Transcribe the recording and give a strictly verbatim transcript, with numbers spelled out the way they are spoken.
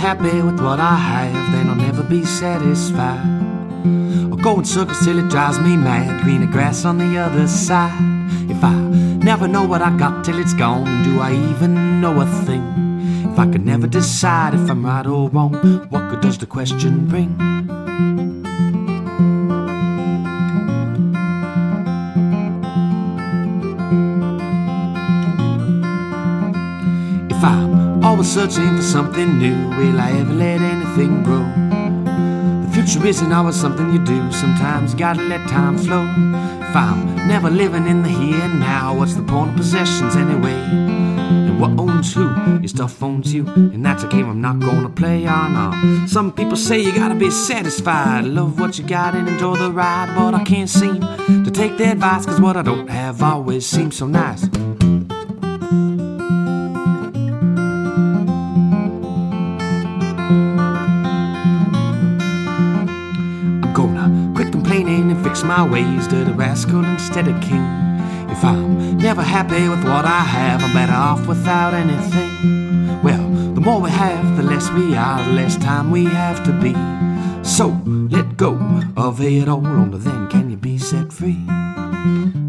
happy with what I have, then I'll never be satisfied. I'll go in circles till it drives me mad, greener grass on the other side. If I never know what I got till it's gone, do I even know a thing? If I could never decide if I'm right or wrong, what good does the question bring? If I'm always searching for something new, will I ever let anything grow? The future isn't always something you do, sometimes you gotta let time flow. If I'm never living in the here and now, what's the point of possessions anyway? And what owns who? Your stuff owns you, and that's a game I'm not gonna play on. Uh, some people say you gotta be satisfied, love what you got and enjoy the ride, but I can't seem to take their advice, cause what I don't have always seems so nice. And fix my ways to the rascal instead of king. If I'm never happy with what I have, I'm better off without anything. Well, the more we have, the less we are, the less time we have to be. So let go of it all, only then can you be set free.